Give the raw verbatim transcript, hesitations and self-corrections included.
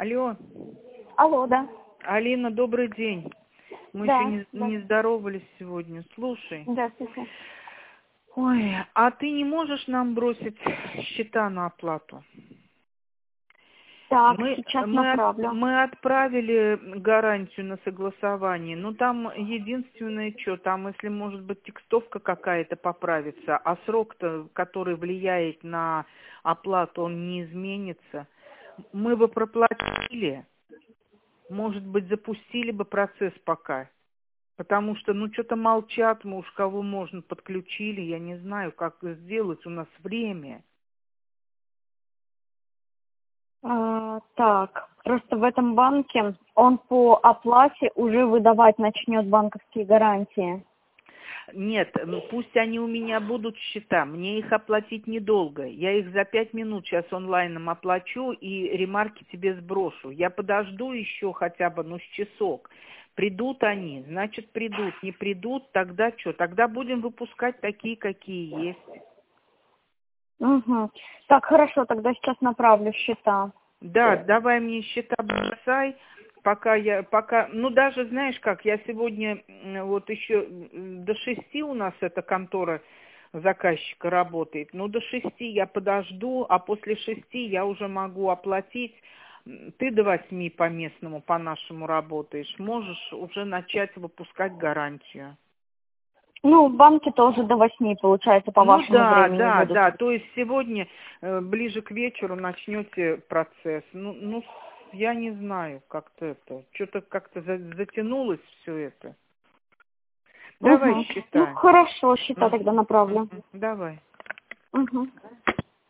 Алло. Алло, да. Алина, добрый день. Мы Да, еще не, да. не здоровались сегодня. Слушай. Здравствуйте. Ой, а ты не можешь нам бросить счета на оплату? Так, Мы, сейчас мы, от- направлю. мы отправили гарантию на согласование, но там единственное, что там, если, может быть, текстовка какая-то поправится, а срок-то, который влияет на оплату, он не изменится. Мы бы проплатили, может быть, запустили бы процесс пока. Потому что, ну, что-то молчат, мы уж кого можно подключили, я не знаю, как сделать, у нас время. А, так, просто в этом банке он по оплате уже выдавать начнет банковские гарантии. Нет, ну, пусть они у меня будут счета, мне их оплатить недолго. Я их за пять минут сейчас онлайном оплачу и ремарки тебе сброшу. Я подожду еще хотя бы, ну, с часок. Придут они, значит, придут. Не придут, тогда что? Тогда будем выпускать такие, какие есть. Угу. Так, хорошо, тогда сейчас направлю счета. Да, давай мне счета бросай, пока я, пока, ну даже знаешь как, я сегодня м, вот еще м, до шести у нас эта контора заказчика работает, ну до шести я подожду, а после шести я уже могу оплатить. М, Ты до восьми по местному, по нашему работаешь, можешь уже начать выпускать гарантию. Ну, в банке тоже до восьми, получается, по Ну вашему да, времени да, будут. да. То есть сегодня э, ближе к вечеру начнете процесс. Ну, ну, я не знаю, как-то это. Что-то как-то за- затянулось все это. Давай Угу. Ну, считай. хорошо, счета М, тогда направлю. м, Давай. Угу.